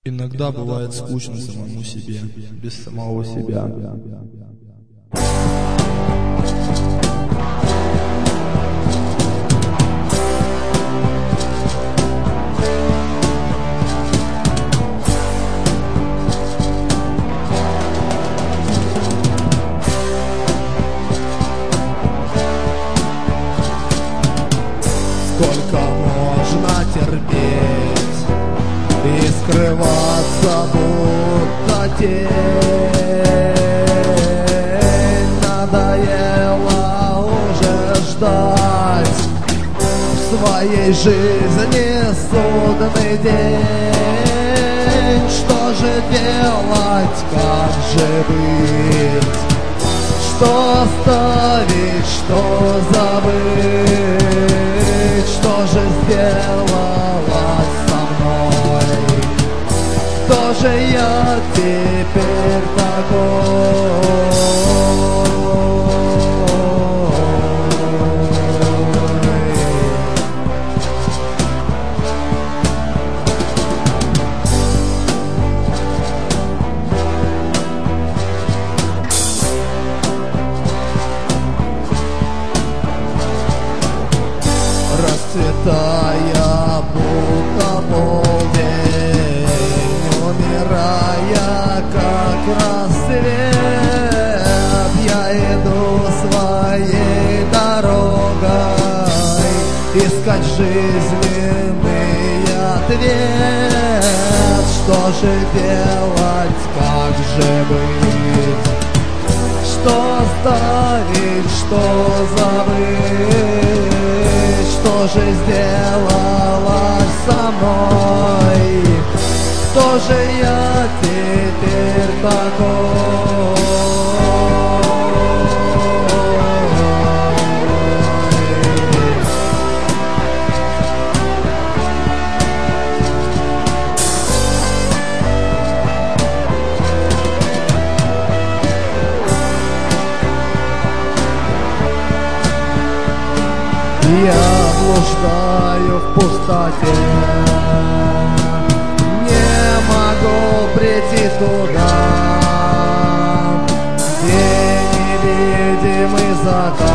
Иногда бывает скучно самому себе, без самого себя. Сколько можно терпеть и скрываться, будто тень? Надоело уже ждать в своей жизни судный день. Что же делать, как же быть? Что оставить, что забыть? Что же сделала со мной? Кто же я теперь такой? Расцветая, будто полдень, умирая, как рассвет, я иду своей дорогой, искать жизненный ответ. Что же делать, как же быть? Что оставить, что забыть? Что же сделала со мной? Кто же я теперь такой? Я блуждаю в пустоте, не могу прийти туда, где невидимый закат,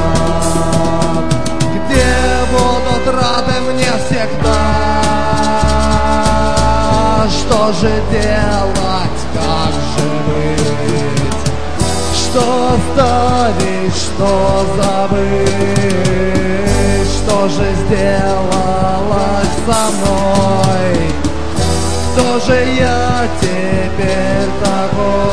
где будут рады мне всегда. Что же делать, как же быть? Что оставить, что забыть? Что же сделала со мной? Кто же я теперь такой?